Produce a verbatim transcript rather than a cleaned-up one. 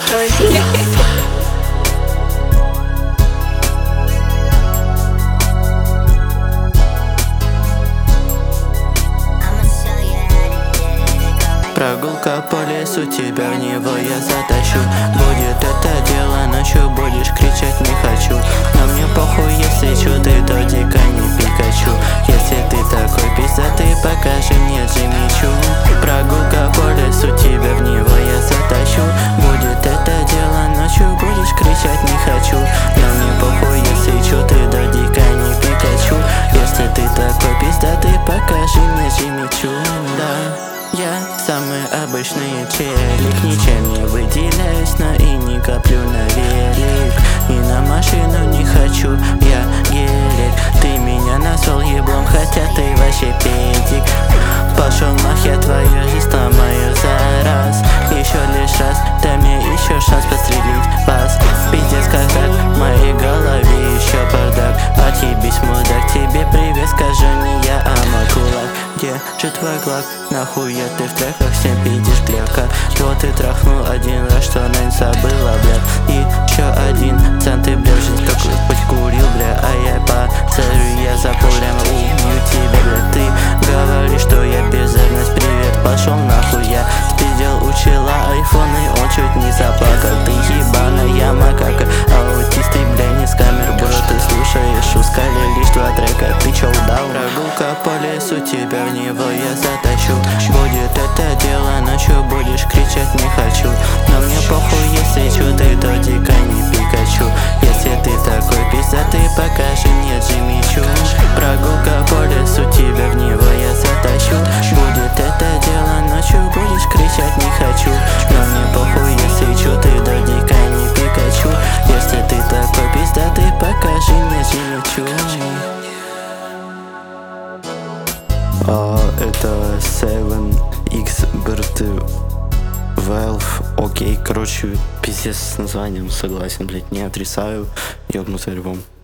Прогулка по лесу, тебя в него я затащу. Будет это дело ночью, будешь кричать не хочу. Но мне похуй, если чё, ты додика не Пикачу. Если ты такой пиздатый, покажи мне Джимми Чу. Прогулка по лесу, тебя в него я затащу. Будет это дело ночью, будешь кричать не хочу. Но мне похуй, если чё, ты додика не Пикачу. Если ты такой пиздатый, покажи мне Джимми Чу. Да. Я самый обычный челик, ничем не выделяюсь, но и не коплю на велик. И на машину не хочу, я гелик. Ты меня назвал еблом, хотя ты вообще педик. Пошел нахер, твою жизнь сломаю за раз. Еще лишь раз, дай мне еще шанс пострелить вас. Пиздец, как так, в моей голове еще бардак. Отъебись, мудак, тебе привет, скажу не я, а мой кулак. Где же твой глак? Нахуя ты в треках всем пиздишь клевка? Вот ты трахнул один раз, что нань забыла, блядь. И еще один цент, ты, бля, жизнь какую хоть курил, бля. А я пацарю, я за полем умью тебя, бля. Ты говоришь, что я бездарность, привет, пошел нахуй. Я спиздил, учила айфоны, он чуть не заплакал. Ты ебаная макака, аутист, ты, бля, не с камер, бро. Ты слушаешь, ускали лишь два трека, ты чё удал? Прогулка по лесу, тебя в него я затащу. Будет это дело ночью, будешь кричать не хочу. Но мне похуй, если чё, ты додика не Пикачу. Если ты такой пиздатый, покажи мне Джимми Чу. Прогулка по лесу, тебя в него я затащу. Будет это дело ночью, будешь кричать не хочу. Но мне похуй, если чё, ты додика не Пикачу. Если ты такой пиздатый, покажи мне Джимми Чу. А, это севен икс Берты Valve. Окей, короче, пиздец с названием, согласен, блять, не отрицаю, ёбнутый альбом.